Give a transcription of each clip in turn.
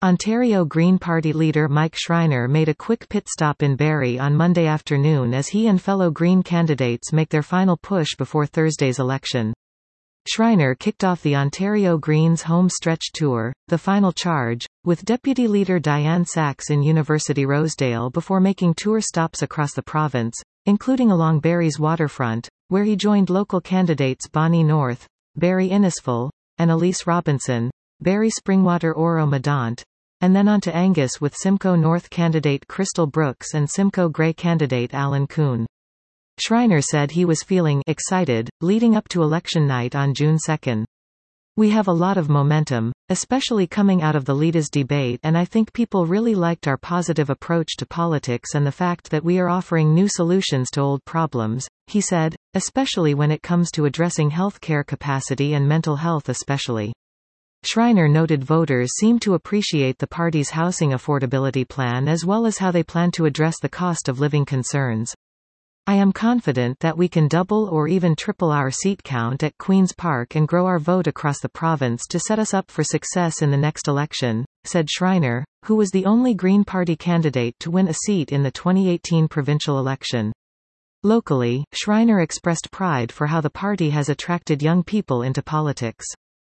Ontario Green Party leader Mike Schreiner made a quick pit stop in Barrie on Monday afternoon as he and fellow Green candidates make their final push before Thursday's election. Schreiner kicked off the Ontario Greens home stretch tour, The Final Charge, with Deputy Leader Dianne Saxe in University Rosedale before making tour stops across the province, including along Barrie's waterfront, where he joined local candidates Bonnie North, Barrie Innisfil, and Elise Robinson, Barrie Springwater Oro-Medonte, and then on to Angus with Simcoe North candidate Crystal Brooks and Simcoe Grey candidate Alan Kuhn. Schreiner said he was feeling excited, leading up to election night on June 2. We have a lot of momentum, especially coming out of the leaders' debate, and I think people really liked our positive approach to politics and the fact that we are offering new solutions to old problems, he said, especially when it comes to addressing healthcare capacity and mental health especially. Schreiner noted voters seem to appreciate the party's housing affordability plan as well as how they plan to address the cost of living concerns. I am confident that we can double or even triple our seat count at Queen's Park and grow our vote across the province to set us up for success in the next election, said Schreiner, who was the only Green Party candidate to win a seat in the 2018 provincial election. Locally, Schreiner expressed pride for how the party has attracted young people into politics.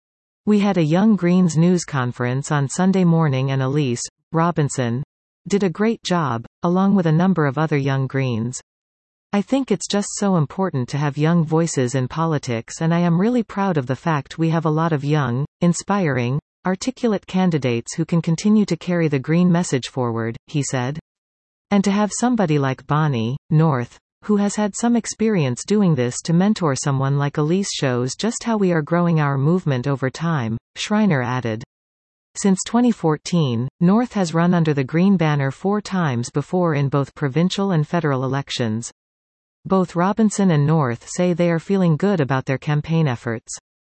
We had a Young Greens news conference on Sunday morning and Elise Robinson did a great job, along with a number of other Young Greens. I think it's just so important to have young voices in politics, and I am really proud of the fact we have a lot of young, inspiring, articulate candidates who can continue to carry the Green message forward, he said. And to have somebody like Bonnie North, who has had some experience doing this, to mentor someone like Elise shows just how we are growing our movement over time, Schreiner added. Since 2014, North has run under the Green banner 4 times before in both provincial and federal elections. Both Robinson and North say they are feeling good about their campaign efforts.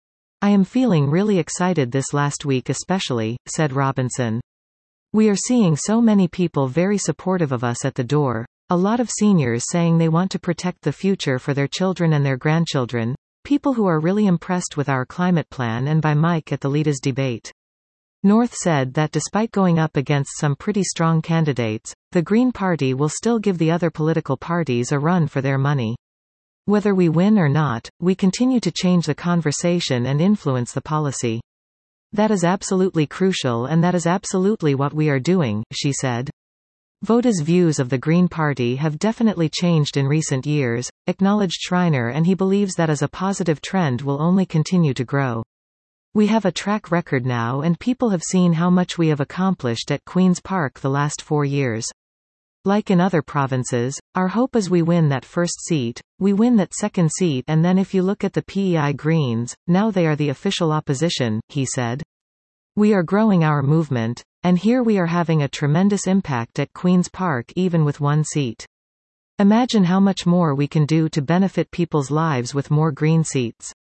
I am feeling really excited this last week especially, said Robinson. We are seeing so many people very supportive of us at the door, a lot of seniors saying they want to protect the future for their children and their grandchildren, people who are really impressed with our climate plan and by Mike at the leaders' debate. North said that despite going up against some pretty strong candidates, the Green Party will still give the other political parties a run for their money. Whether we win or not, we continue to change the conversation and influence the policy. That is absolutely crucial, and that is absolutely what we are doing, she said. Voters' views of the Green Party have definitely changed in recent years, acknowledged Schreiner, and he believes that as a positive trend will only continue to grow. We have a track record now, and people have seen how much we have accomplished at Queen's Park the last 4 years. Like in other provinces, our hope is we win that first seat, we win that second seat, and then if you look at the PEI Greens, now they are the official opposition, he said. We are growing our movement, and here we are having a tremendous impact at Queen's Park even with 1 seat. Imagine how much more we can do to benefit people's lives with more Green seats.